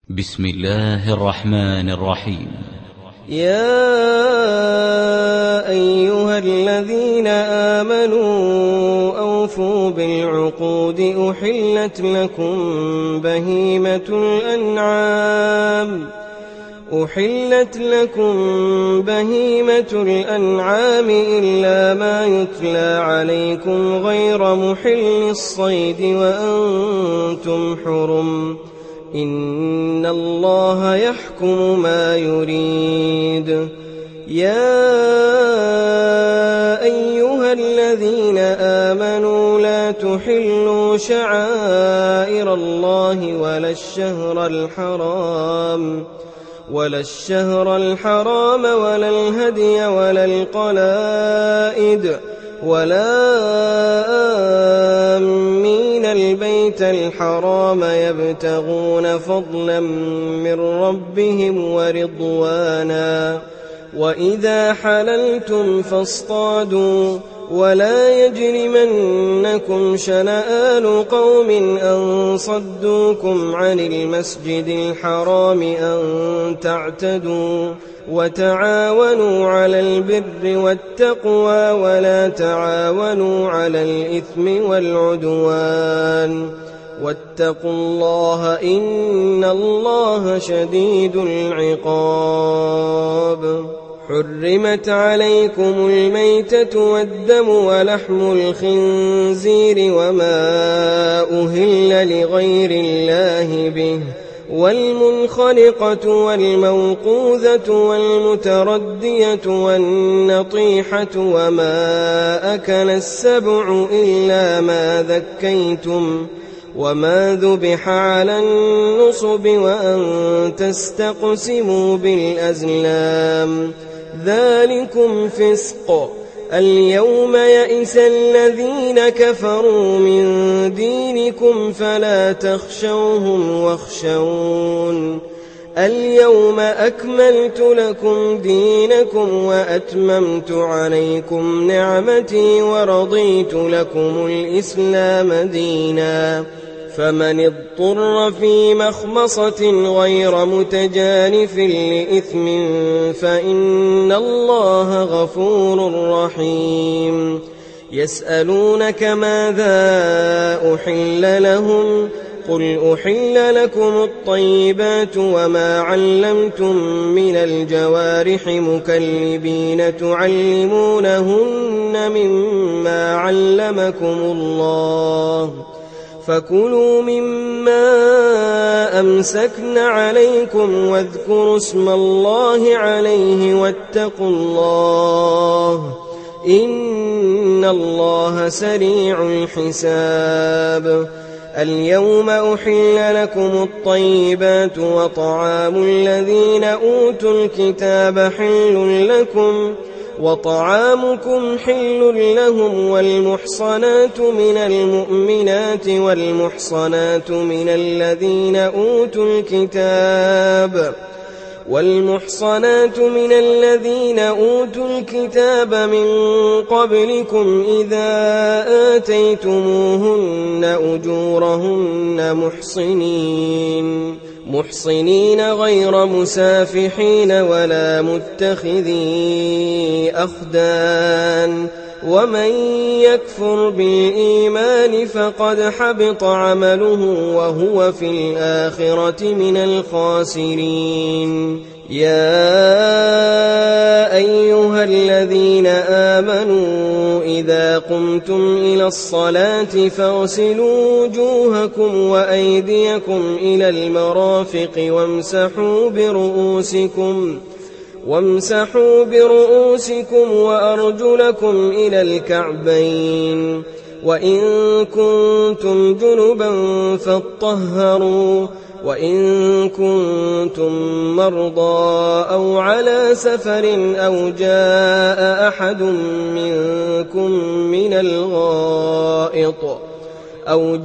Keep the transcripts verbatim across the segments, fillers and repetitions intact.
بسم الله الرحمن الرحيم. يا أيها الذين آمنوا أوفوا بالعقود أحلت لكم بهيمة الأنعام أحلت لكم بهيمة الأنعام إلا ما يتلى عليكم غير محل الصيد وأنتم حرم إن الله يحكم ما يريد. يا أيها الذين آمنوا لا تحلوا شعائر الله ولا الشهر الحرام ولا الشهر الحرام ولا الهدي ولا القلائد ولا آمين البيت الحرام يبتغون فضلا من ربهم ورضوانا وإذا حللتم فاصطادوا ولا يجرمنكم شنآن قوم أن صدوكم عن المسجد الحرام أن تعتدوا وتعاونوا على البر والتقوى ولا تعاونوا على الإثم والعدوان واتقوا الله إن الله شديد العقاب. حرمت عليكم الميتة والدم ولحم الخنزير وما أهل لغير الله به والمنخنقة والموقوذة والمتردية والنطيحة وما أكل السبع إلا ما ذكيتم وما ذبح على النصب وأن تستقسموا بالأزلام ذلكم فسق. اليوم يئس الذين كفروا من دينكم فلا تخشوهم واخشون اليوم أكملت لكم دينكم وأتممت عليكم نعمتي ورضيت لكم الإسلام دينا فمن اضطر في مخمصة غير متجانف لإثم فإن الله غفور رحيم. يسألونك ماذا أحل لهم قل أحل لكم الطيبات وما علمتم من الجوارح مكلبين تعلمونهن مما علمكم الله فكلوا مما أمسكن عليكم واذكروا اسم الله عليه واتقوا الله إن الله سريع الحساب. اليوم أحل لكم الطيبات وطعام الذين أوتوا الكتاب حل لكم وطعامكم حل لهم والمحصنات من المؤمنات والمحصنات من الذين أوتوا الكتاب والمحصنات من الذين أوتوا الكتاب من قبلكم إذا آتيتموهن أجورهن محصنين محصنين غير مسافحين ولا متخذي أخدان ومن يكفر بالإيمان فقد حبط عمله وهو في الآخرة من الخاسرين. يا أيها الذين آمنوا إذا قمتم إلى الصلاة فاغسلوا وجوهكم وأيديكم إلى المرافق وامسحوا برؤوسكم وامسحوا برؤوسكم وأرجلكم إلى الكعبين وإن كنتم جنبا فاطهروا وإن كنتم مرضى أو على سفر أو جاء أحد منكم من الغائط أو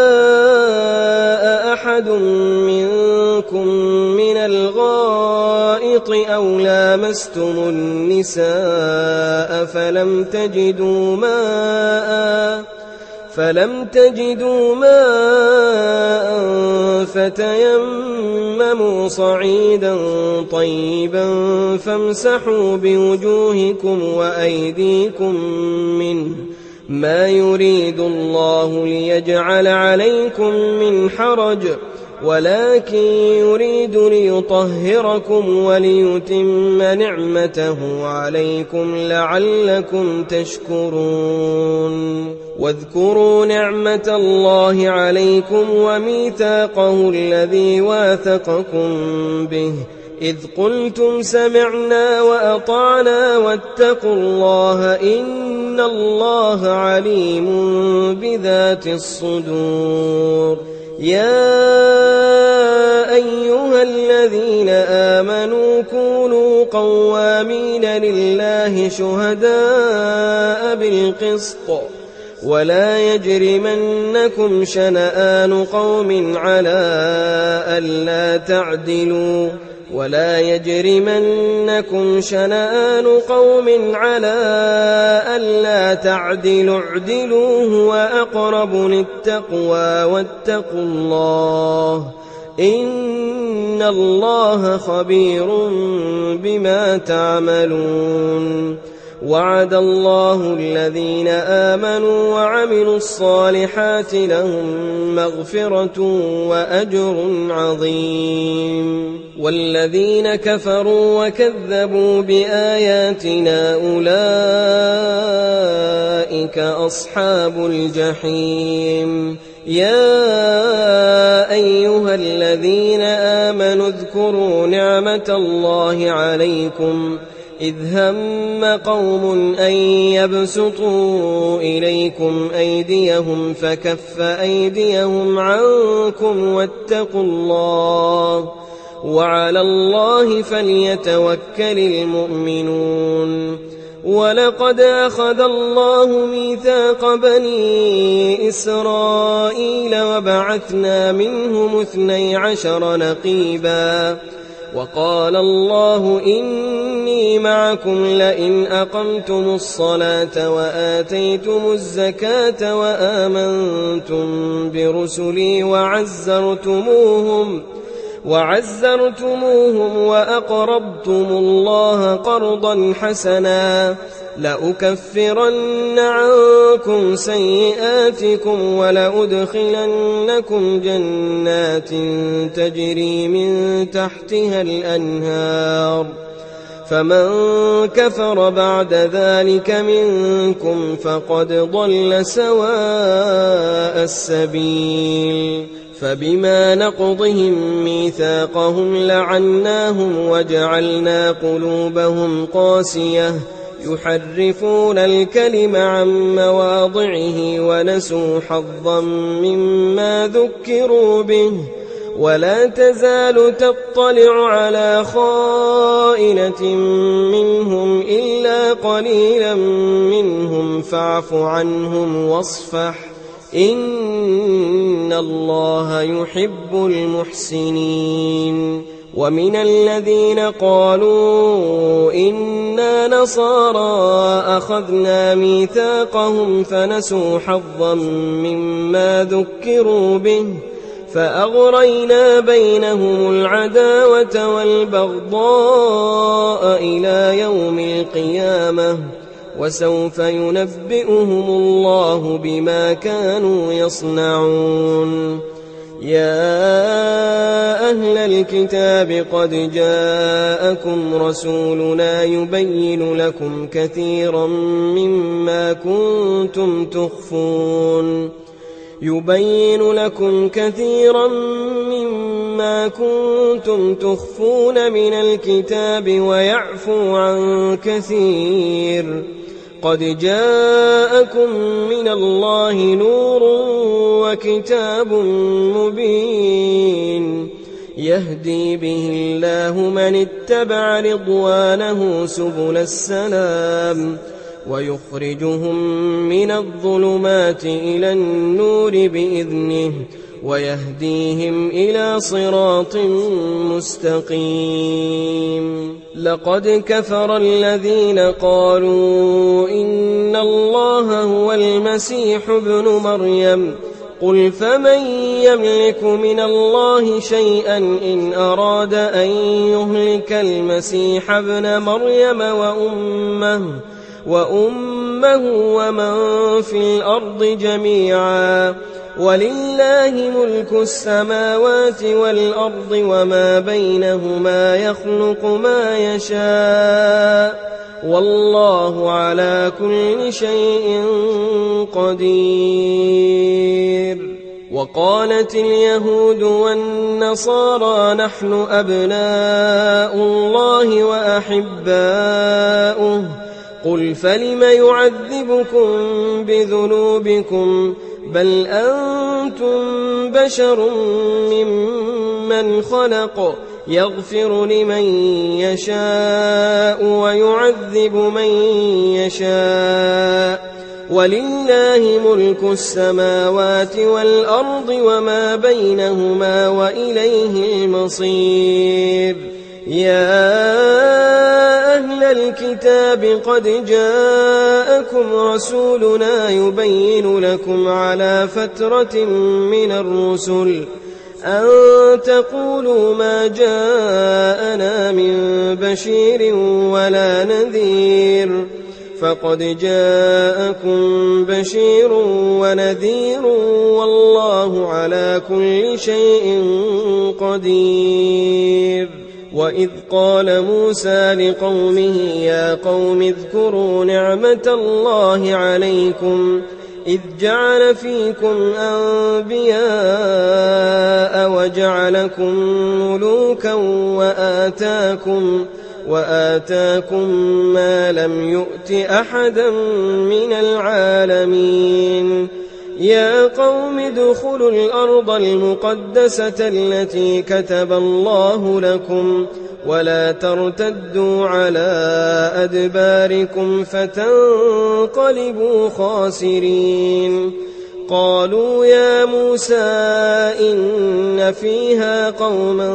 جاء أحد منكم من الغائط أو لامستم النساء فلم تجدوا ماء فلم تجدوا ماء فتيمموا صعيدا طيبا فامسحوا بوجوهكم وأيديكم منه ما يريد الله ليجعل عليكم من حرج ولكن يريد ليطهركم وليتم نعمته عليكم لعلكم تشكرون واذكروا نعمة الله عليكم وميثاقه الذي واثقكم به إذ قلتم سمعنا وأطعنا واتقوا الله إن الله عليم بذات الصدور يا أيها الذين آمنوا كونوا قوامين لله شهداء بالقسط ولا يجرمنكم شنآن قوم على ألا تعدلوا ولا يجرمنكم شنآن قوم على ألا تعدلوا اعدلوا هو أقرب للتقوى واتقوا الله إن الله خبير بما تعملون وعد الله الذين آمنوا وعملوا الصالحات لهم مغفرة وأجر عظيم والذين كفروا وكذبوا بآياتنا أولئك أصحاب الجحيم يا أيها الذين آمنوا اذكروا نعمة الله عليكم إذ هم قوم أن يبسطوا إليكم أيديهم فكف أيديهم عنكم واتقوا الله وعلى الله فليتوكل المؤمنون ولقد أخذ الله ميثاق بني إسرائيل وبعثنا منهم اثني عشر نقيبا وقال الله إني معكم لئن أقمتم الصلاة وآتيتم الزكاة وآمنتم برسلي وعزرتموهم وعزرتموهم وأقرضتم الله قرضا حسنا لأكفرن عنكم سيئاتكم ولأدخلنكم جنات تجري من تحتها الأنهار فمن كفر بعد ذلك منكم فقد ضل سواء السبيل فبما نقضهم ميثاقهم لعناهم وجعلنا قلوبهم قاسية يحرفون الكلم عن مواضعه ونسوا حظا مما ذكروا به ولا تزال تطلع على خائنة منهم إلا قليلا منهم فاعف عنهم واصفح إن الله يحب المحسنين ومن الذين قالوا إنا نصارى أخذنا ميثاقهم فنسوا حظا مما ذكروا به فأغرينا بينهم العداوة والبغضاء إلى يوم القيامة وسوف ينبئهم الله بما كانوا يصنعون يا أهل الكتاب قد جاءكم رسولنا يبين لكم كثيرا مما كنتم تخفون يبين لكم كثيرا مما كنتم تخفون من الكتاب ويعفو عن كثير قد جاءكم من الله نور وكتاب مبين يهدي به الله من اتبع رضوانه سبل السلام ويخرجهم من الظلمات إلى النور بإذنه ويهديهم إلى صراط مستقيم. لقد كفر الذين قالوا إن الله هو المسيح ابن مريم قل فمن يملك من الله شيئا إن أراد أن يهلك المسيح ابن مريم وأمه وأمه ومن في الأرض جميعا ولله ملك السماوات والأرض وما بينهما يخلق ما يشاء والله على كل شيء قدير. وقالت اليهود والنصارى نحن أبناء الله وأحباؤه قل فلم يعذبكم بذنوبكم بل أنتم بشر ممن خلق يغفر لمن يشاء ويعذب من يشاء ولله ملك السماوات والأرض وما بينهما وإليه المصير. يا أهل الكتاب قد جاءكم رسولنا يبين لكم على فترة من الرسل أن تقولوا ما جاءنا من بشير ولا نذير فقد جاءكم بشير ونذير والله على كل شيء قدير. وإذ قال موسى لقومه يا قوم اذكروا نعمة الله عليكم إذ جعل فيكم أنبياء وجعلكم ملوكا وآتاكم وآتاكم ما لم يؤت أحدا من العالمين. يا قوم ادخلوا الأرض المقدسة التي كتب الله لكم ولا ترتدوا على أدباركم فتنقلبوا خاسرين. قالوا يا موسى إن فيها قوما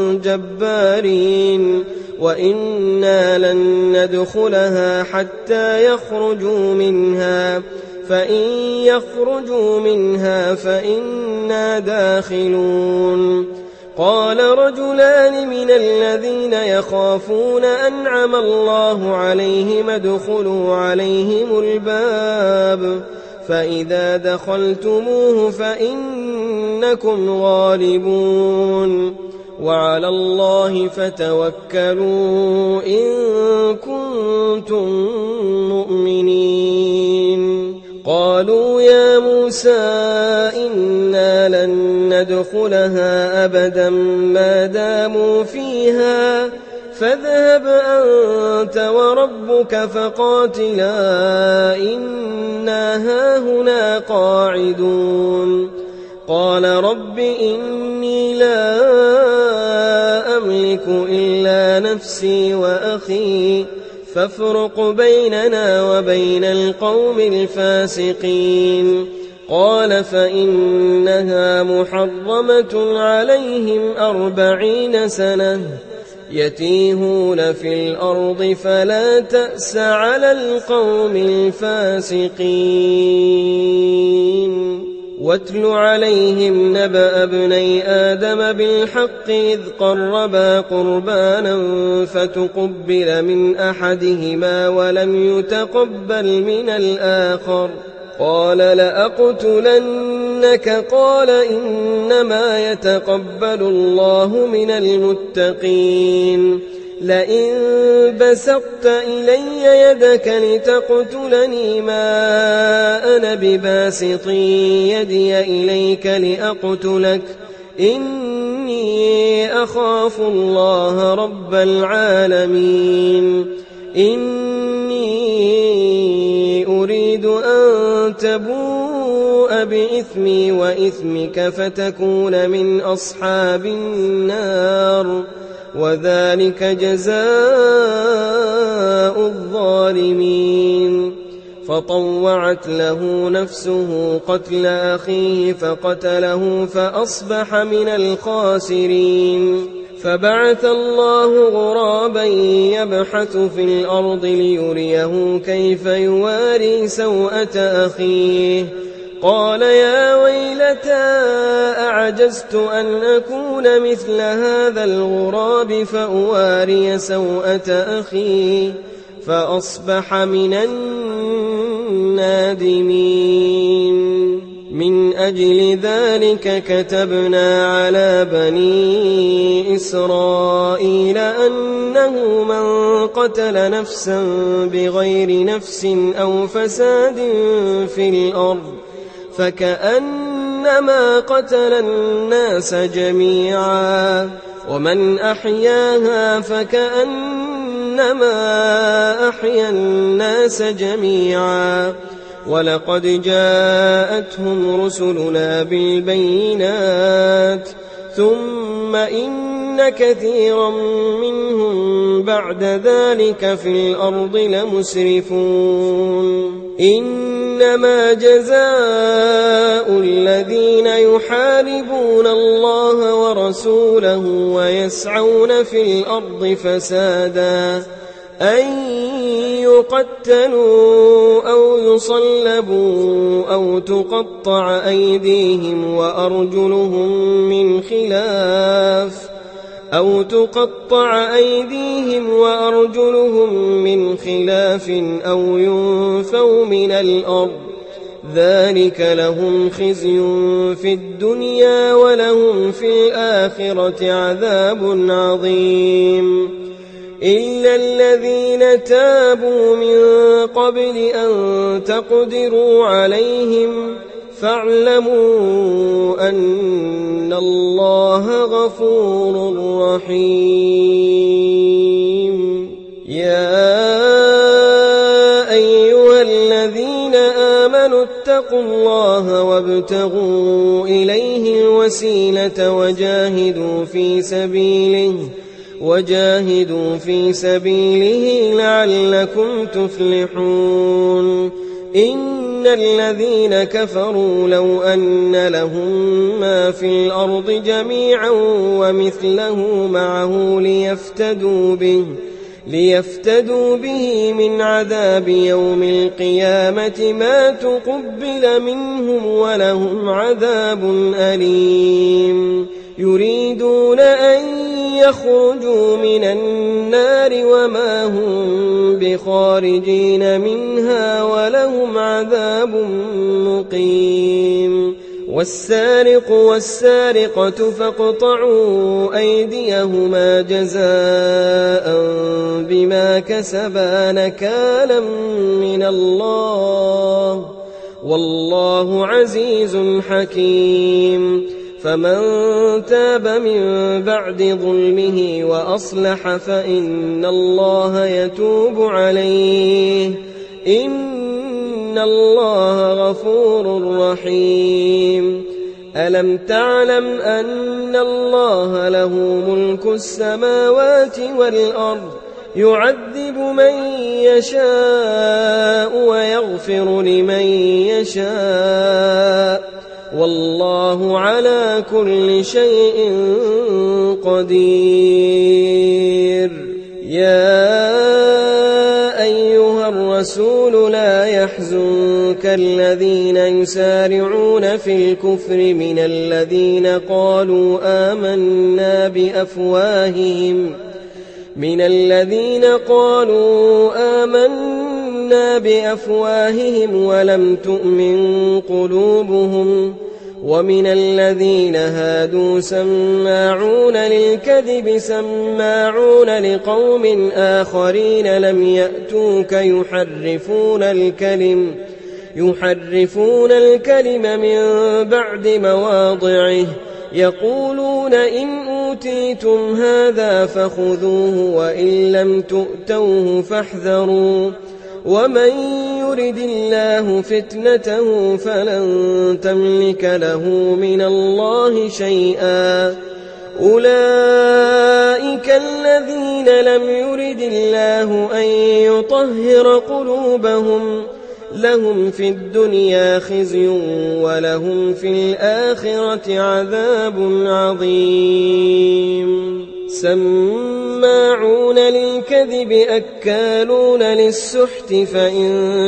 جبارين وإنا لن ندخلها حتى يخرجوا منها فإن يخرجوا منها فإنا داخلون. قال رجلان من الذين يخافون أنعم الله عليهم ادخلوا عليهم الباب فإذا دخلتموه فإنكم غالبون وعلى الله فتوكلوا إن كنتم مؤمنين. قالوا يا موسى إنا لن ندخلها أبدا ما داموا فيها فاذهب أنت وربك فقاتلا إنا هاهنا قاعدون. قال رب إني لا أملك إلا نفسي وأخي فافرق بيننا وبين القوم الفاسقين. قال فإنها محرمة عليهم أربعين سنة يتيهون في الأرض فلا تأس على القوم الفاسقين. واتل عليهم نبأ ابني آدم بالحق إذ قربا قربانا فتقبل من أحدهما ولم يتقبل من الآخر قال لأقتلنك قال إنما يتقبل الله من المتقين. لئن بسطت إلي يدك لتقتلني ما أنا بباسط يدي إليك لأقتلك إني أخاف الله رب العالمين. إني أريد أن تبوء بإثمي وإثمك فتكون من أصحاب النار وذلك جزاء الظالمين. فطوعت له نفسه قتل أخيه فقتله فأصبح من الخاسرين. فبعث الله غرابا يبحث في الأرض ليريه كيف يواري سوءة أخيه قال يا ويلتى أعجزت أن أكون مثل هذا الغراب فأواري سوءة أخي فأصبح من النادمين. من أجل ذلك كتبنا على بني إسرائيل أنه من قتل نفسا بغير نفس أو فساد في الأرض فكأنما قتل الناس جميعا ومن أحياها فكأنما أحيا الناس جميعا. ولقد جاءتهم رسلنا بالبينات ثم إن كثيرا منهم بعد ذلك في الأرض لمسرفون. إنما جزاء الذين يحاربون الله ورسوله ويسعون في الأرض فسادا أن يقتلوا أو يصلبوا أو تقطع أيديهم وأرجلهم من خلاف أو تقطع أيديهم وأرجلهم من خلاف أو ينفوا من الأرض ذلك لهم خزي في الدنيا ولهم في الآخرة عذاب عظيم. إلا الذين تابوا من قبل أن تقدروا عليهم فاعلموا أن الله غفور رحيم. يا أيها الذين آمنوا اتقوا الله وابتغوا إليه الوسيلة وجاهدوا في سبيله وجاهدوا في سبيله لعلكم تفلحون. إن الذين كفروا لو أن لهم ما في الأرض جميعا ومثله معه ليفتدوا به ليفتدوا به من عذاب يوم القيامة ما تقبل منهم ولهم عذاب أليم. يريدون أن يخرجوا من النار وما هم بخارجين منها ولهم عذاب مقيم. والسارق والسارقة فاقطعوا أيديهما جزاء بما كسبا نكالا من الله والله عزيز حكيم. فمن تاب من بعد ظلمه وأصلح فإن الله يتوب عليه إن الله غفور رحيم. ألم تعلم أن الله له ملك السماوات والأرض يعذب من يشاء ويغفر لمن يشاء والله على كل شيء قدير. يا أيها الرسول لا يحزنك الذين يسارعون في الكفر من الذين قالوا آمنا بأفواههم من الذين قالوا آمنا بأفواههم ولم تؤمن قلوبهم ومن الذين هادوا سماعون للكذب سماعون لقوم آخرين لم يأتوك يحرفون الكلم يحرفون الكلم من بعد مواضعه يقولون إن أوتيتم هذا فخذوه وإن لم تؤتوه فاحذروا ومن يرد الله فتنته فلن تملك له من الله شيئا. أولئك الذين لم يرد الله أن يطهر قلوبهم لهم في الدنيا خزي ولهم في الآخرة عذاب عظيم سماعون للكذب أكالون للسحت فإن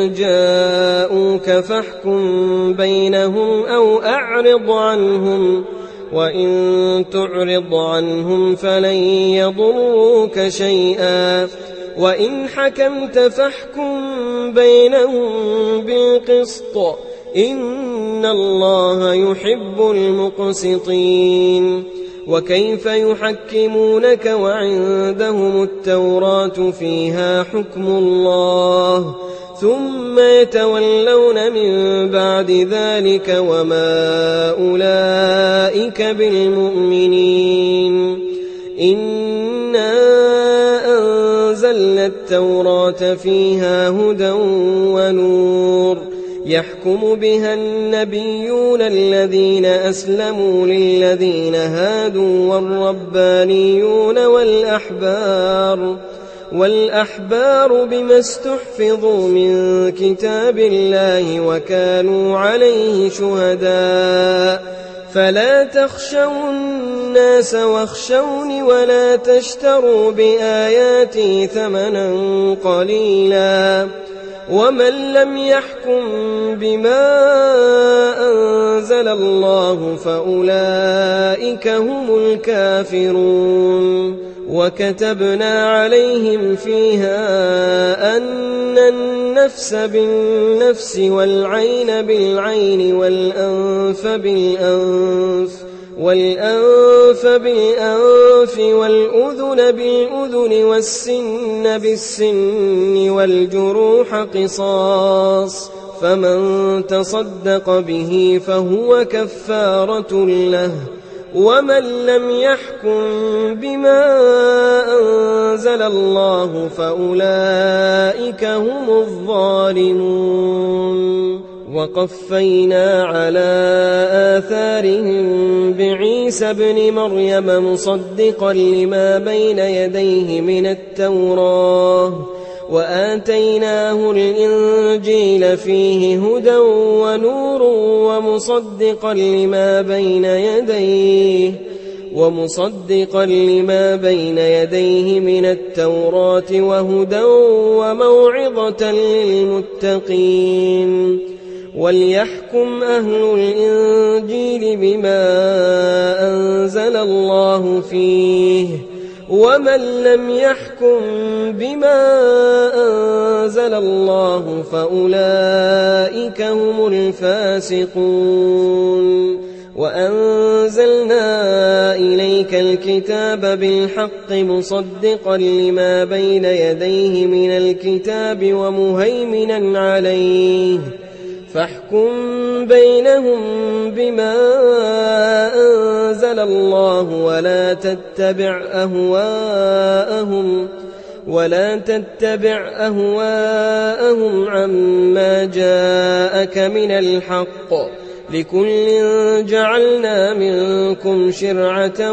جاءوك فاحكم بينهم أو أعرض عنهم وإن تعرض عنهم فلن يضروك شيئا وإن حكمت فاحكم بينهم بالقسط إن الله يحب المقسطين وكيف يحكمونك وعندهم التوراة فيها حكم الله ثم يتولون من بعد ذلك وما أولئك بالمؤمنين إنا أنزلنا التوراة فيها هدى ونور يحكم بها النبيون الذين أسلموا للذين هادوا والربانيون والأحبار والأحبار بما استحفظوا من كتاب الله وكانوا عليه شهداء فلا تخشوا الناس واخشوني ولا تشتروا بآياتي ثمنا قليلا ومن لم يحكم بما أنزل الله فأولئك هم الكافرون وكتبنا عليهم فيها أن النفس بالنفس والعين بالعين والأنف بالأنف والأنف بالأنف والأذن بالأذن والسن بالسن والجروح قصاص فمن تصدق به فهو كفارة له ومن لم يحكم بما أنزل الله فأولئك هم الظالمون وقفينا على آثارهم بعيسى ابن مريم مصدقا لما بين يديه من التوراة وآتيناه الإنجيل فيه هدى ونور ومصدقا لما بين يديه ومصدقا لما بين يديه من التوراة وهدى وموعظة للمتقين وليحكم أهل الإنجيل بما أنزل الله فيه ومن لم يحكم بما أنزل الله فأولئك هم الفاسقون وأنزلنا إليك الكتاب بالحق مصدقا لما بين يديه من الكتاب ومهيمنا عليه فاحكم بينهم بما أنزل الله ولا تتبع أهواءهم ولا تتبع أهواءهم عما جاءك من الحق لكل جعلنا منكم شرعة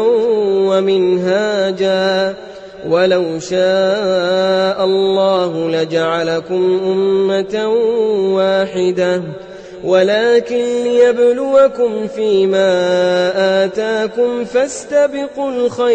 ومنهاجا ولو شاء الله لجعلكم أمة واحدة ولكن ليبلوكم فيما آتاكم فاستبقوا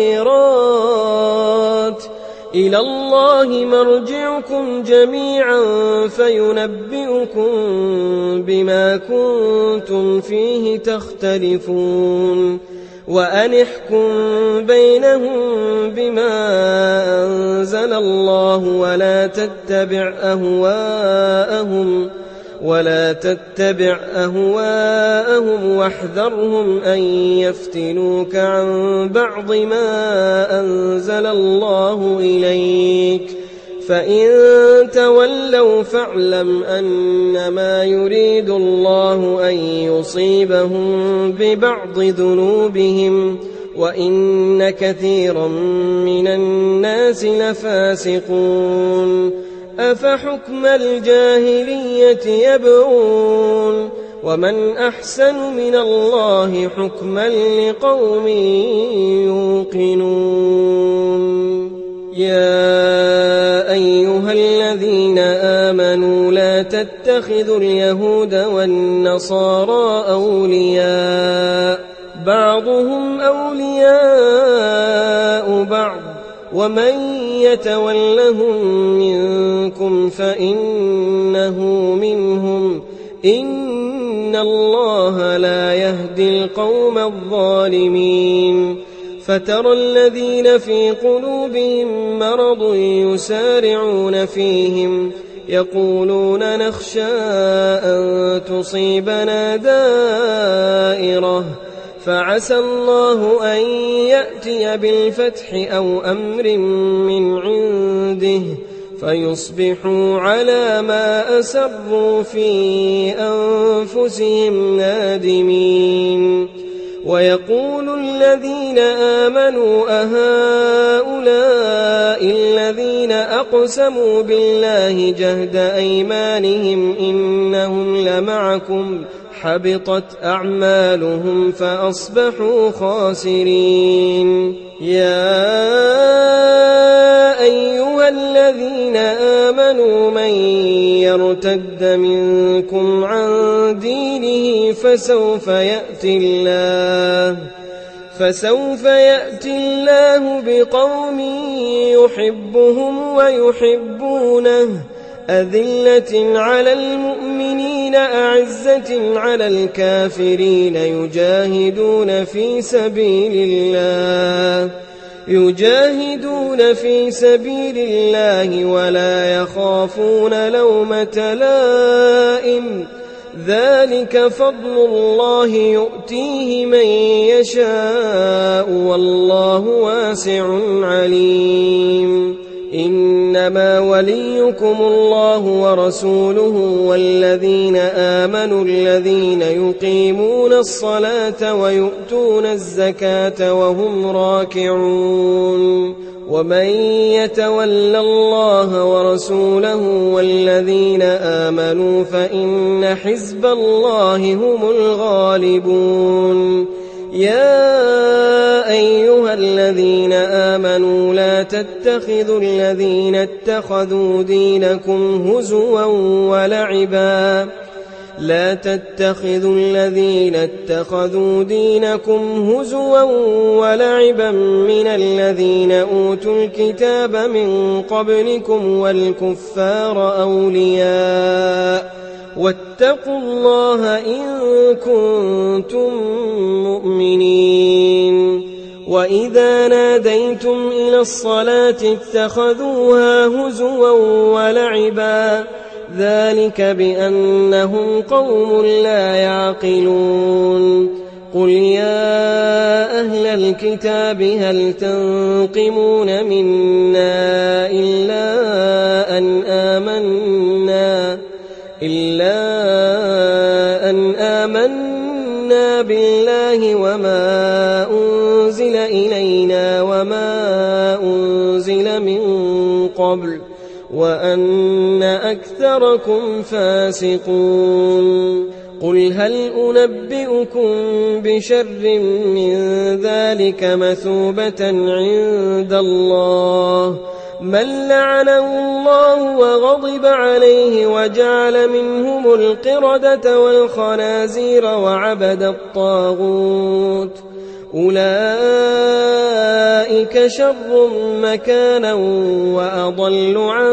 الخيرات إلى الله مرجعكم جميعا فينبئكم بما كنتم فيه تختلفون وأن احكم بينهم بما أنزل الله ولا تتبع أهواءهم ولا تتبع أهواءهم واحذرهم أن يفتنوك عن بعض ما أنزل الله إليك فإن تولوا فاعلم أنما يريد الله أن يصيبهم ببعض ذنوبهم وإن كثيرا من الناس لفاسقون أفحكم الجاهلية يبغون ومن أحسن من الله حكما لقوم يوقنون يا أيها الذين آمنوا لا لا تتخذوا اليهود والنصارى أولياء بعضهم أولياء بعض ومن يتولهم منكم فإنه منهم إن الله لا يهدي القوم الظالمين فترى الذين في قلوبهم مرض يسارعون فيهم يقولون نخشى أن تصيبنا دائرة فعسى الله أن يأتي بالفتح أو أمر من عنده فيصبحوا على ما أسروا في أنفسهم نادمين ويقول الذين آمنوا أهؤلاء الذين أقسموا بالله جهد أيمانهم إنهم لمعكم حبطت أعمالهم فأصبحوا خاسرين يا أيها الذين آمنوا من يرتد منكم عن دينه فسوف يأتي الله فسوف يأتي الله بقوم يحبهم ويحبونه أذلة على المؤمنين أعزة على الكافرين يجاهدون في سبيل الله يجاهدون في سبيل الله ولا يخافون لومة لائم ذلك فضل الله يؤتيه من يشاء والله واسع عليم إنما وليكم الله ورسوله والذين آمنوا الذين يقيمون الصلاة ويؤتون الزكاة وهم راكعون ومن يتول الله ورسوله والذين آمنوا فإن حزب الله هم الغالبون يا أيها الذين آمنوا لا تتخذوا الذين اتخذوا دينكم هزوا ولعبا لا تتخذوا الذين اتخذوا دينكم هزوا ولعبا من الذين أوتوا الكتاب من قبلكم والكفار أولياء واتقوا الله إن كنتم مؤمنين وإذا ناديتم إلى الصلاة اتخذوها هزوا ولعبا ذلك بأنهم قوم لا يعقلون قل يا أهل الكتاب هل تنقمون منا إلا أن آمنا إلا أن آمنا بالله وما أنزل إلينا وما أنزل من قبل وأن أكثركم فاسقون قل هل أنبئكم بشر من ذلك مثوبة عند الله من لعنه الله وغضب عليه وجعل منهم القردة والخنازير وعبد الطاغوت أولئك شر مكانا وأضل عن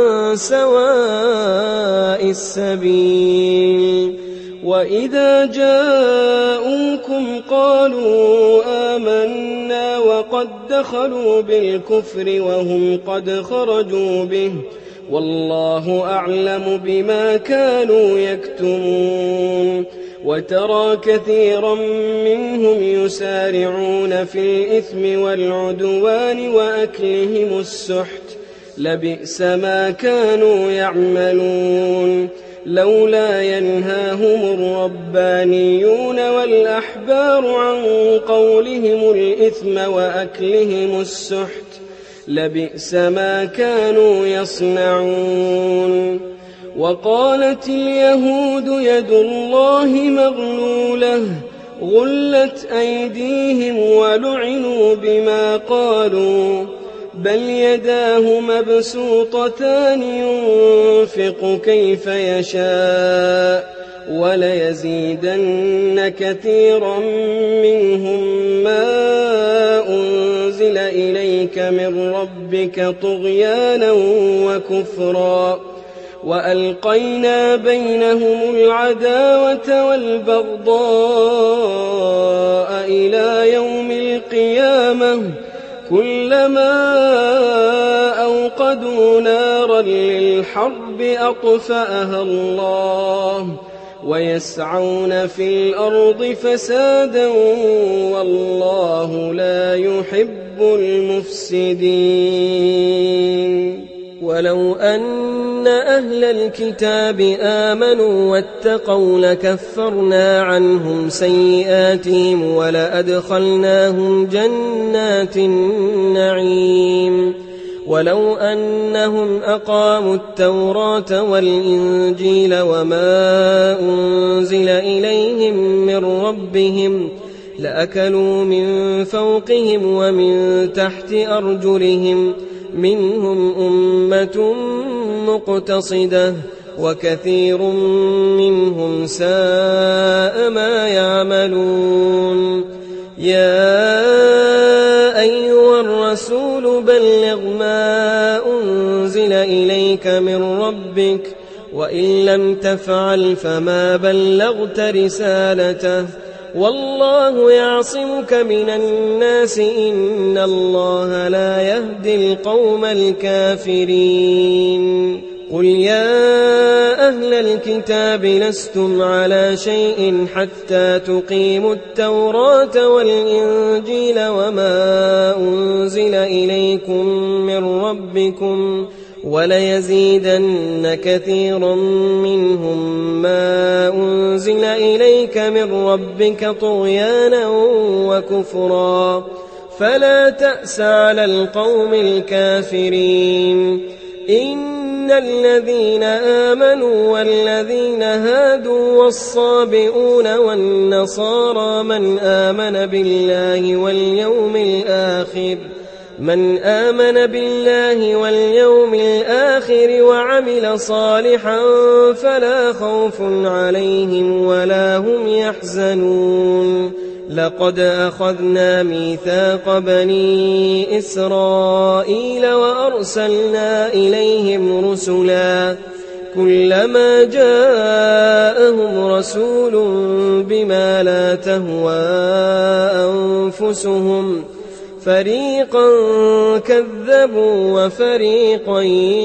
سواء السبيل وإذا جاءوكم قالوا آمنا وقد دخلوا بالكفر وهم قد خرجوا به والله أعلم بما كانوا يكتمون وترى كثيرا منهم يسارعون في الإثم والعدوان وأكلهم السحت لبئس ما كانوا يعملون لولا ينهاهم الربانيون والأحبار عن قولهم الإثم وأكلهم السحت لبئس ما كانوا يصنعون وقالت اليهود يد الله مغلولة غلت أيديهم ولعنوا بما قالوا بل يداه مبسوطتان ينفق كيف يشاء وليزيدن كثيرا منهم ما أنزل إليك من ربك طغيانا وكفرا وألقينا بينهم العداوة والبغضاء إلى يوم القيامة كلما أوقدوا نارا للحرب أطفأها الله ويسعون في الأرض فسادا والله لا يحب المفسدين. ولو أن أهل الكتاب آمنوا واتقوا لكفرنا عنهم سيئاتهم ولأدخلناهم جنات النعيم ولو أنهم أقاموا التوراة والإنجيل وما أنزل إليهم من ربهم لأكلوا من فوقهم ومن تحت أرجلهم منهم أمة مقتصدة وكثير منهم ساء ما يعملون. يا أيها الرسول بلغ ما أنزل إليك من ربك وإن لم تفعل فما بلغت رسالته والله يعصمك من الناس إن الله لا يهدي القوم الكافرين. قل يا أهل الكتاب لستم على شيء حتى تقيموا التوراة والإنجيل وما أنزل إليكم من ربكم وليزيدن كثيرا منهم ما أنزل إليك من ربك طغيانا وكفرا فلا تأس على القوم الكافرين. إن الذين آمنوا والذين هادوا والصابئون والنصارى من آمن بالله واليوم الآخر من آمن بالله واليوم الآخر وعمل صالحا فلا خوف عليهم ولا هم يحزنون. لقد أخذنا ميثاق بني إسرائيل وأرسلنا إليهم رسلا كلما جاءهم رسول بما لا تهوى أنفسهم فريقا كذبوا وفريقا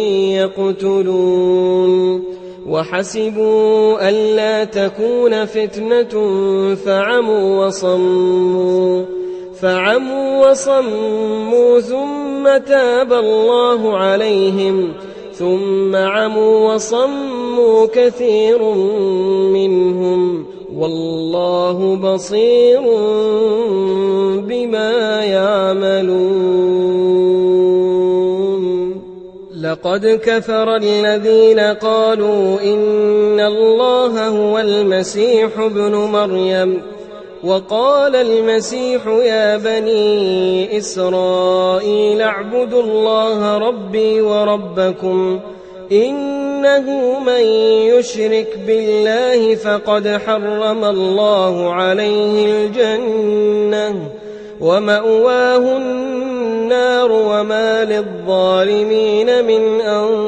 يقتلون. وحسبوا ألا تكون فتنة فعموا وصموا فعموا وصموا ثم تاب الله عليهم ثم عموا وصموا كثير منهم والله بصير بما يعملون. لقد كفر الذين قالوا إن الله هو المسيح ابن مريم وقال المسيح يا بني إسرائيل اعبدوا الله ربي وربكم إنه من يشرك بالله فقد حرم الله عليه الجنة ومأواه النار وما للظالمين من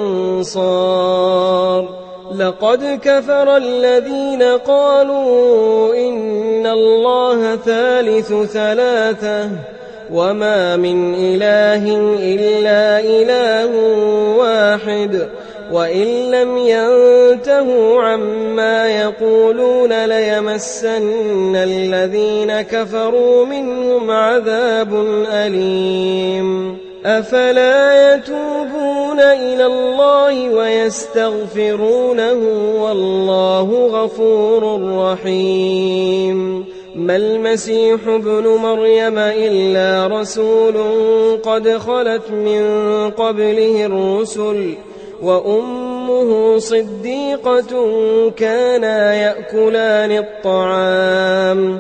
أنصار. لقد كفر الذين قالوا إن الله ثالث ثلاثة وما من إله إلا إله واحد وإن لم ينتهوا عما يقولون ليمسن الذين كفروا منهم عذاب أليم. أفلا يتوبون إلى الله ويستغفرونه والله غفور رحيم. ما المسيح ابن مريم إلا رسول قد خلت من قبله الرسل وأمه صديقة كانا يأكلان الطعام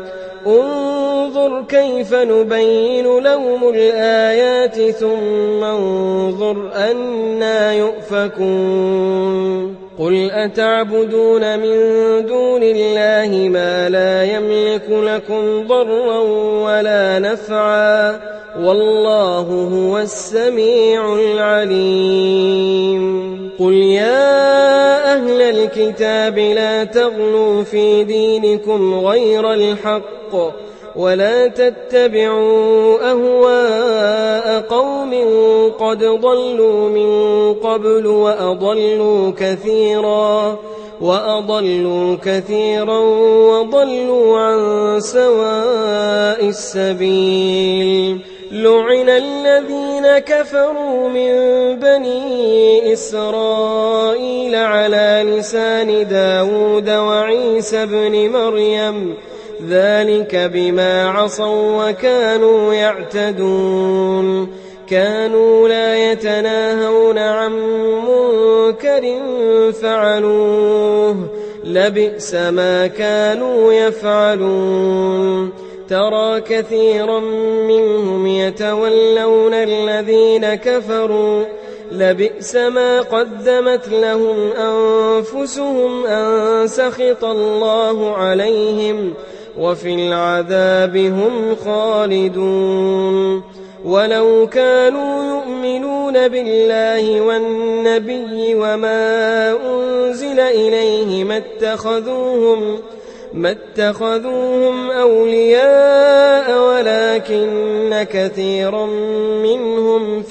انظر كيف نبين لهم الآيات ثم انظر أنى يؤفكون قل أتعبدون من دون الله ما لا يملك لكم ضرا ولا نفعا والله هو السميع العليم قل يا أهل الكتاب لا تغلوا في دينكم غير الحق ولا تتبعوا أهواء قوم قد ضلوا من قبل وأضلوا كثيرا وأضلوا كثيرا وضلوا عن سواء السبيل لعن الذين كفروا من بني إسرائيل على لسان داود وعيسى بن مريم ذلك بما عصوا وكانوا يعتدون كانوا لا يتناهون عن منكر فعلوه لبئس ما كانوا يفعلون ترى كثيرا منهم يتولون الذين كفروا لبئس ما قدمت لهم أنفسهم أن سخط الله عليهم وفي العذاب هم خالدون ولو كانوا يؤمنون بالله والنبي وما أنزل إليه ما اتخذوهم ما اتخذوهم أولياء ولكن كثيرا منهم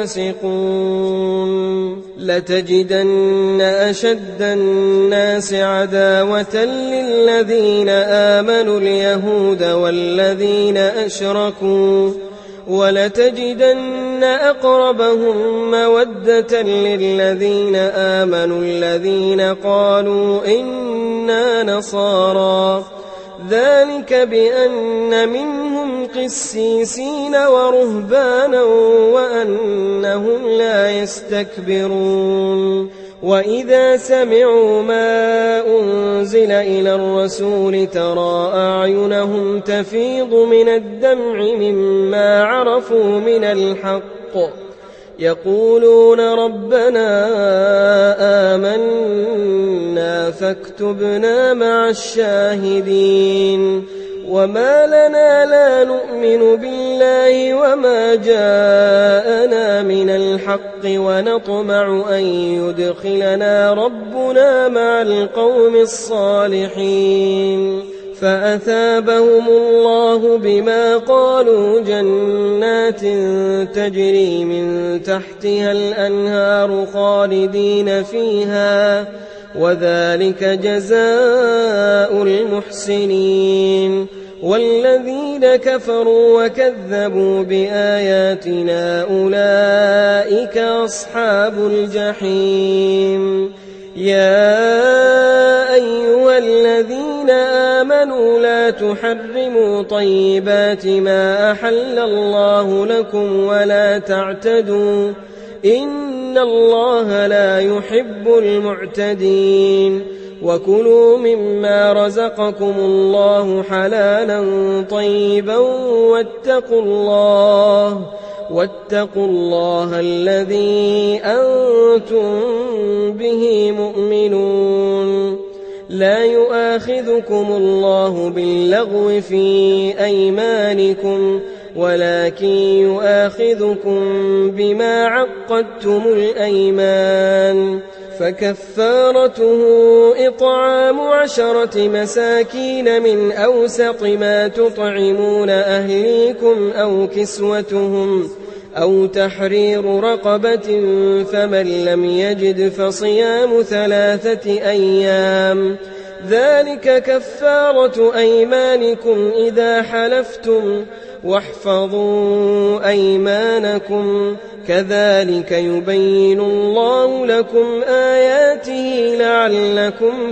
فاسقون لتجدن أشد الناس عداوة للذين آمنوا اليهود والذين أشركوا ولتجدن أقربهم مودة للذين آمنوا الذين قالوا إنا نصارى ذلك بأن منهم قسيسين ورهبانا وأنهم لا يستكبرون وإذا سمعوا ما أنزل إلى الرسول ترى أعينهم تفيض من الدمع مما عرفوا من الحق يقولون ربنا آمنا فاكتبنا مع الشاهدين وما لنا لا نؤمن بالله وما جاءنا من الحق ونطمع أن يدخلنا ربنا مع القوم الصالحين فأثابهم الله بما قالوا جنات تجري من تحتها الأنهار خالدين فيها وذلك جزاء المحسنين والذين كفروا وكذبوا بآياتنا أولئك أصحاب الجحيم يا أيها الذين آمنوا لا تحرموا طيبات ما أحل الله لكم ولا تعتدوا إن الله لا يحب المعتدين وكلوا مما رزقكم الله حلالا طيبا واتقوا الله واتقوا الله الذي أنتم به مؤمنون لا يؤاخذكم الله باللغو في أيمانكم ولكن يؤاخذكم بما عقدتم الأيمان فكفارته إطعام عشرة مساكين من أوسط ما تطعمون أهليكم أو كسوتهم أو تحرير رقبة فمن لم يجد فصيام ثلاثة أيام ذلك كفارة أيمانكم إذا حلفتم واحفظوا أيمانكم كذلك يبين الله لكم آياته لعلكم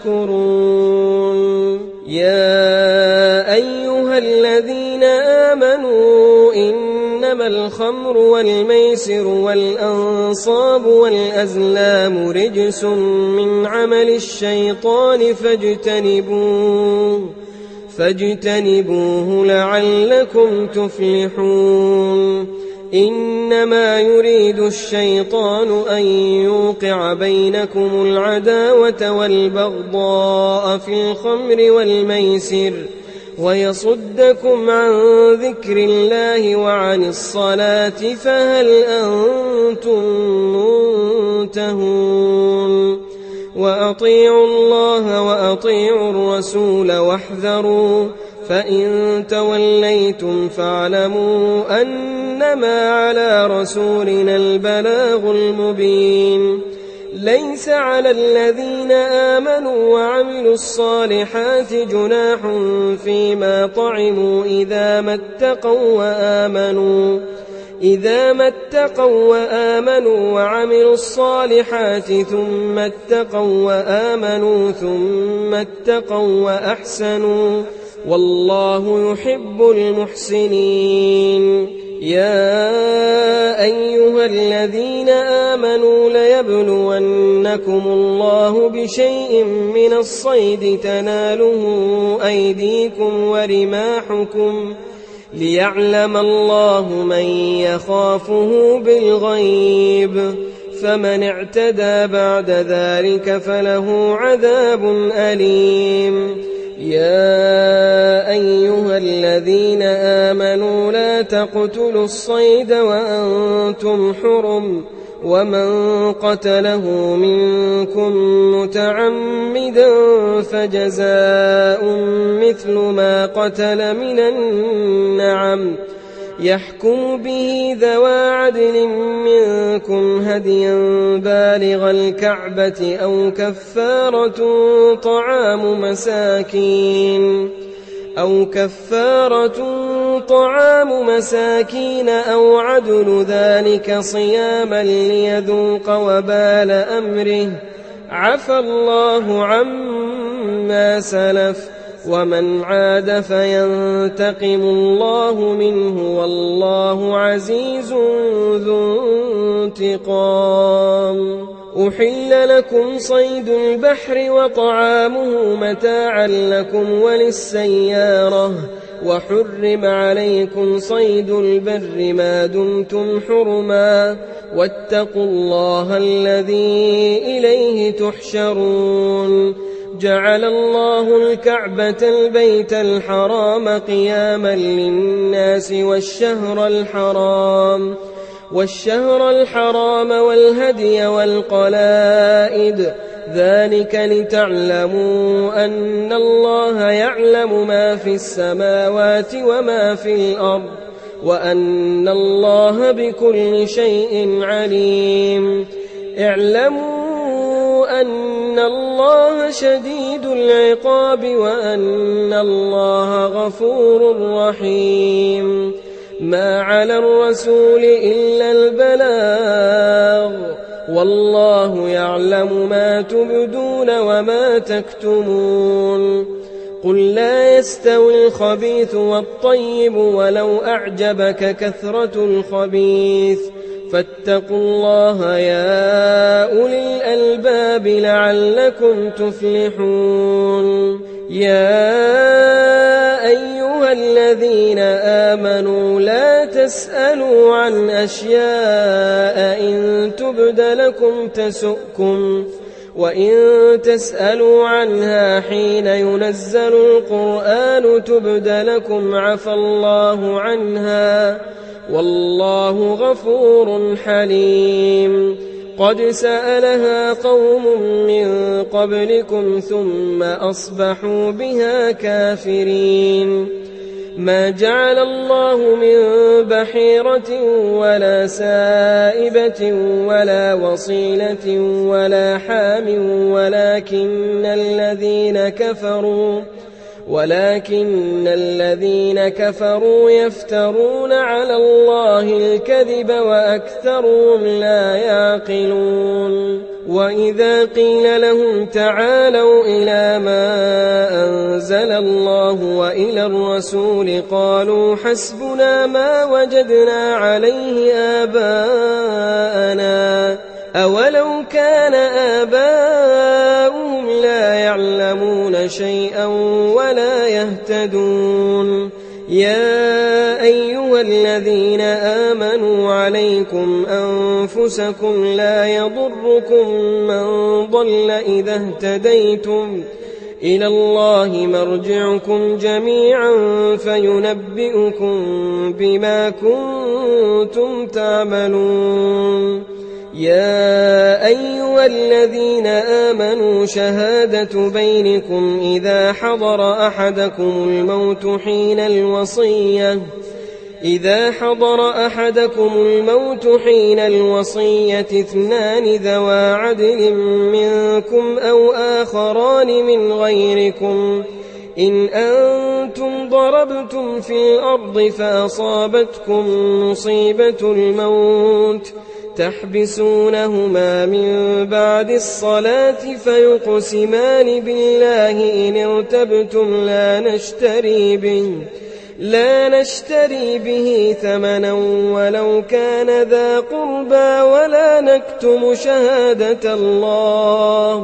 تشكرون يا أيها الذين آمنوا إنما الخمر والميسر والأنصاب والأزلام رجس من عمل الشيطان فاجتنبوه فاجتنبوه لعلكم تفلحون إنما يريد الشيطان أن يوقع بينكم العداوة والبغضاء في الخمر والميسر ويصدكم عن ذكر الله وعن الصلاة فهل أنتم منتهون وأطيعوا الله وأطيعوا الرسول واحذروا فإن توليتم فاعلموا أنما على رسولنا البلاغ المبين ليس على الذين آمنوا وعملوا الصالحات جناح فيما طعموا إذا ما اتقوا وآمنوا إذا ما اتقوا وآمنوا وعملوا الصالحات ثم اتقوا وآمنوا ثم اتقوا وأحسنوا والله يحب المحسنين يا أيها الذين آمنوا ليبلونكم الله بشيء من الصيد تناله أيديكم ورماحكم ليعلم الله من يخافه بالغيب فمن اعتدى بعد ذلك فله عذاب أليم يا أيها الذين آمنوا لا تقتلوا الصيد وأنتم حرم ومن قتله منكم متعمدا فجزاء مثل ما قتل من النعم يحكم به ذوى عدل منكم هديا بالغ الكعبة أو كفارة طعام مساكين أو كفارة طعام مساكين أو عدل ذلك صياما ليذوق وبال أمره عفى الله عما سلف ومن عاد فينتقم الله منه والله عزيز ذو انتقام أحل لكم صيد البحر وطعامه متاعا لكم وللسيارة وحرم عليكم صيد البر ما دمتم حرما واتقوا الله الذي إليه تحشرون جعل الله الكعبة البيت الحرام قياما للناس والشهر الحرام والشهر الحرام والهدي والقلائد ذلك لتعلموا أن الله يعلم ما في السماوات وما في الأرض وأن الله بكل شيء عليم اعلموا أن الله شديد العقاب وأن الله غفور رحيم ما على الرسول إلا البلاغ والله يعلم ما تبدون وما تكتمون قل لا يستوي الخبيث والطيب ولو أعجبك كثرة الخبيث فاتقوا الله يا أولي الألباب لعلكم تفلحون يا أيها الذين آمنوا لا تسألوا عن أشياء إن تبد لكم تسؤكم وإن تسألوا عنها حين ينزل القرآن تبد لكم عفى الله عنها والله غفور حليم قد سألها قوم من قبلكم ثم أصبحوا بها كافرين ما جعل الله من بحيرة ولا سائبة ولا وصيلة ولا حام ولكن الذين كفروا ولكن الذين كفروا يفترون على الله الكذب وأكثرهم لا يعقلون وإذا قيل لهم تعالوا إلى ما أنزل الله وإلى الرسول قالوا حسبنا ما وجدنا عليه آباءنا أولو كان آباؤهم لا يعلمون شيئا ولا يهتدون. يا أيها الذين آمنوا عليكم أنفسكم لا يضركم من ضل إذا اهتديتم إلى الله مرجعكم جميعا فينبئكم بما كنتم تعملون. يا أيها الذين آمنوا شهادة بينكم إذا حضر أحدكم الموت حين الوصية إذا حضر أحدكم الموت حين الوصية اثنان ذوى عدل منكم أو آخران من غيركم إن أنتم ضربتم في الأرض فأصابتكم مصيبة الموت تحبسونهما من بعد الصلاة فيقسمان بالله إن ارتبتم لا نشتري به لا نشتري به ثمنا ولو كان ذا قربى ولا نكتم شهادة الله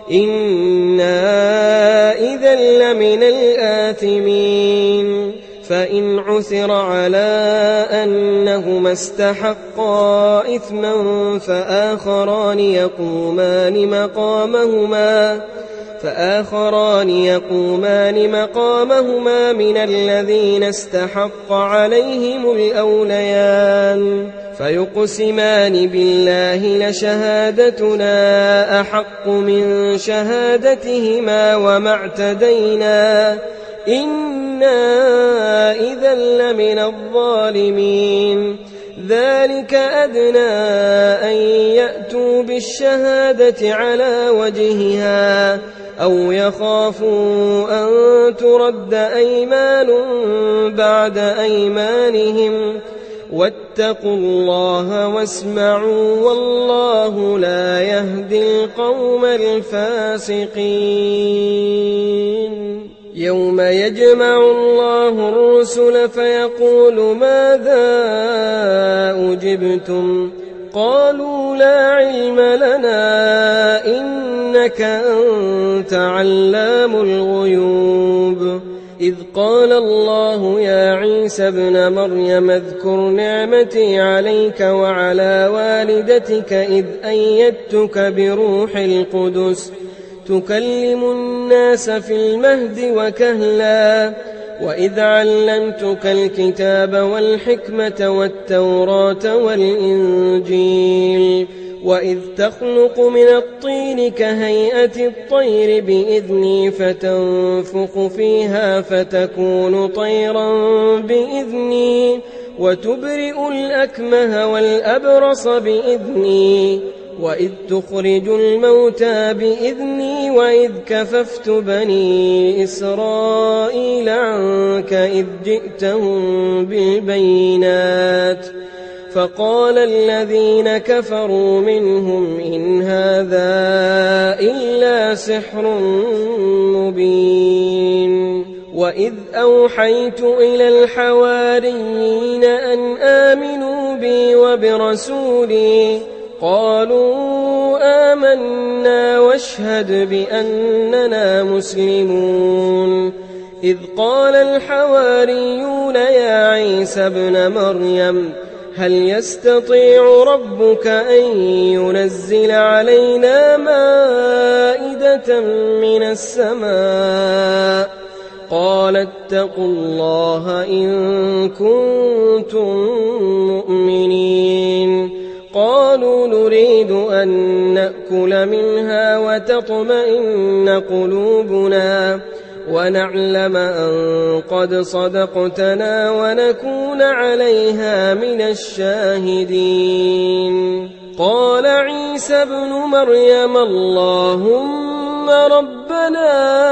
إنا إذا لمن الآثمين. فإن عثر على أنهما استحقا إثما فآخران يقومان مقامهما فآخران يقومان مقامهما من الذين استحق عليهم الأوليان فيقسمان بالله لشهادتنا أحق من شهادتهما وما اعتدينا إنا إذا لمن الظالمين. ذلك أدنى أن يأتوا بالشهادة على وجهها أو يخافوا أن ترد أيمان بعد أيمانهم واتقوا الله واسمعوا والله لا يهدي القوم الفاسقين. يوم يجمع الله الرسل فيقول ماذا أجبتم قالوا لا علم لنا إنك أنت علام الغيوب. إذ قال الله يا عيسى ابن مريم اذكر نعمتي عليك وعلى والدتك إذ أيدتك بروح القدس تكلم الناس في المهد وكهلا وإذ علمتك الكتاب والحكمة والتوراة والإنجيل وإذ تخلق من الطين كهيئة الطير بإذني فتنفخ فيها فتكون طيرا بإذني وتبرئ الأكمه والأبرص بإذني وإذ تخرج الموتى بإذني وإذ كففت بني إسرائيل عنك إذ جئتهم بالبينات فقال الذين كفروا منهم إن هذا إلا سحر مبين. وإذ أوحيت إلى الحواريين أن آمنوا بي وبرسولي قالوا آمنا واشهد بأننا مسلمون. إذ قال الحواريون يا عيسى ابن مريم هل يستطيع ربك أن ينزل علينا مائدة من السماء قال اتقوا الله إن كنتم مؤمنين. قالوا نريد أن نأكل منها وتطمئن قلوبنا ونعلم أن قد صدقتنا ونكون عليها من الشاهدين. قال عيسى ابن مريم اللهم ربنا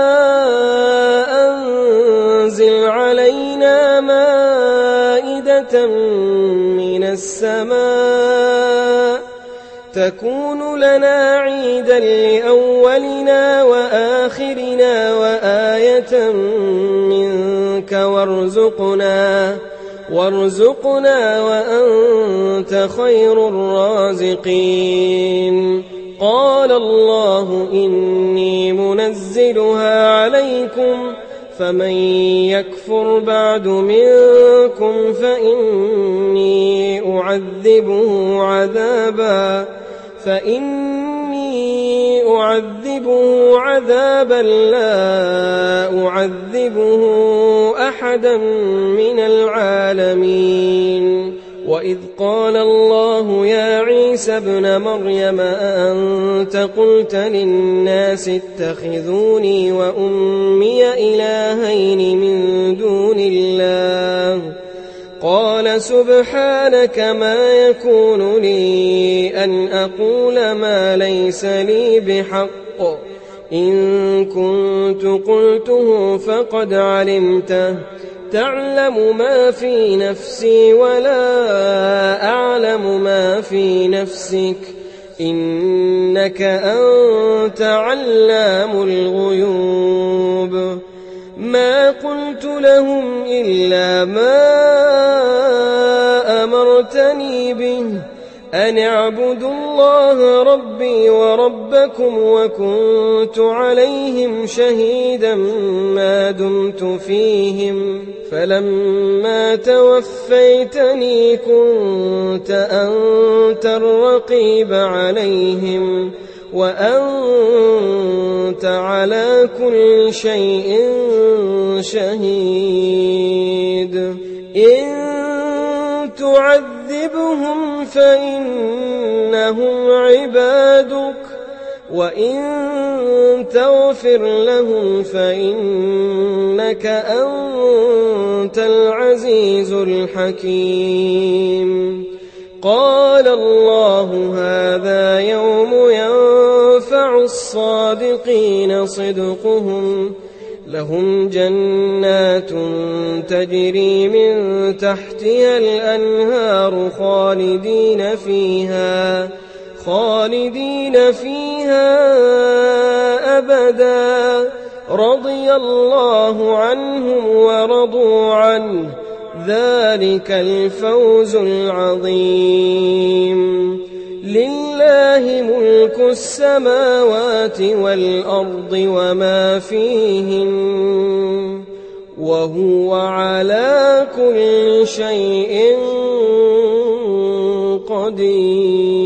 أنزل علينا مائدة من السماء تكون لنا عيدا لأولنا وآخرنا وآية منك وارزقنا وارزقنا وأنت خير الرازقين. قال الله إني منزلها عليكم فمن يكفر بعد منكم فإني أعذبه عذابا فإني أعذبه عذابا لا أعذبه أحدا من العالمين. وإذ قال الله يا عيسى ابن مريم أأنت قلت للناس اتخذوني وأمي إلهين من دون الله قال سبحانك ما يكون لي أن أقول ما ليس لي بحق إن كنت قلته فقد علمته تعلم ما في نفسي ولا أعلم ما في نفسك إنك أنت علام الغيوب. ما قلت لهم إلا ما أمرتني به أن اعبدوا الله ربي وربكم وكنت عليهم شهيدا ما دمت فيهم فلما توفيتني كنت أنت الرقيب عليهم وأنت على كل شيء شهيد. إن تعذبهم فإنهم عبادك وإن تغفر لهم فإنك أنت العزيز الحكيم. قال الله هذا يوم ينفع الصادقين صدقهم لهم جنات تجري من تحتها الأنهار خالدين فيها خالدين فيها أبدا رضي الله عنهم ورضوا عنه ذلك الفوز العظيم. لله ملك السماوات والأرض وما فيهن وهو على كل شيء قدير.